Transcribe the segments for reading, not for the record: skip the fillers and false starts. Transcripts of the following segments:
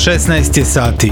16 je sati.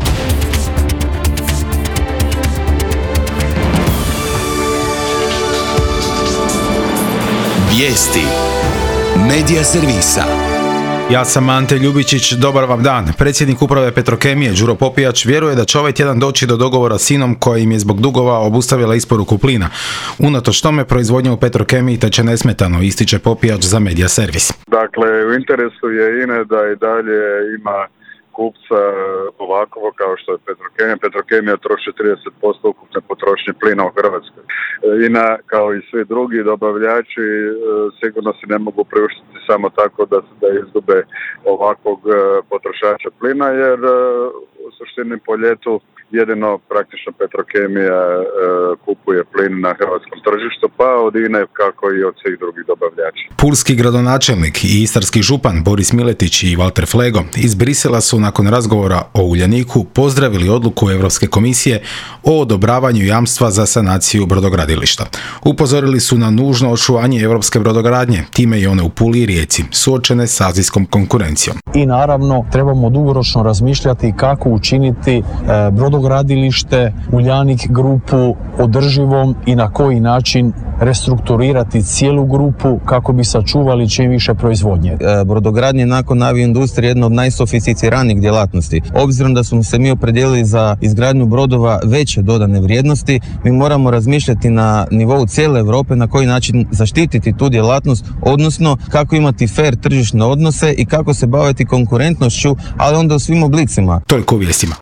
Vijesti Medija servisa. Ja sam Ante Ljubičić, dobar vam dan. Predsjednik uprave Petrokemije Đuro Popijač vjeruje da će ovaj tjedan doći do dogovora s INA-om koja im je zbog dugova obustavila isporuku plina. Unatoč tome proizvodnja u Petrokemiji teče nesmetano, ističe Popijač za Medija servis. Dakle, u interesu je INA da i dalje ima kupca ovakvo kao što je Petrokemija. Petrokemija troši 30% ukupne potrošnje plina u Hrvatskoj. INA, kao i svi drugi dobavljači, sigurno si ne mogu priuštiti samo tako da izgube ovakvog potrošača plina, jer u suštini po ljetu jedino praktično Petrokemija kupuje plin na hrvatskom tržištu, pa od INA kako i od svih drugih dobavljača. Pulski gradonačelnik i istarski župan Boris Miletić i Walter Flego iz Brisela su nakon razgovora o Uljaniku pozdravili odluku Europske komisije o odobravanju jamstva za sanaciju brodogradilišta. Upozorili su na nužno očuvanje europske brodogradnje, time i one u Puli i Rijeci, suočene s azijskom konkurencijom. I naravno trebamo dugoročno razmišljati kako učiniti brodogradilište, Uljanik grupu održivom i na koji način restrukturirati cijelu grupu kako bi sačuvali čim više proizvodnje. Brodogradnje nakon avioindustrije je jedna od najsofisticiranijih djelatnosti. Obzirom da smo se mi opredijelili za izgradnju brodova veće dodane vrijednosti, mi moramo razmišljati na nivou cijele Europe na koji način zaštititi tu djelatnost, odnosno kako imati fair tržišne odnose i kako se baviti konkurentnošću, ali onda u svim oblicima. Toliko u vijestima.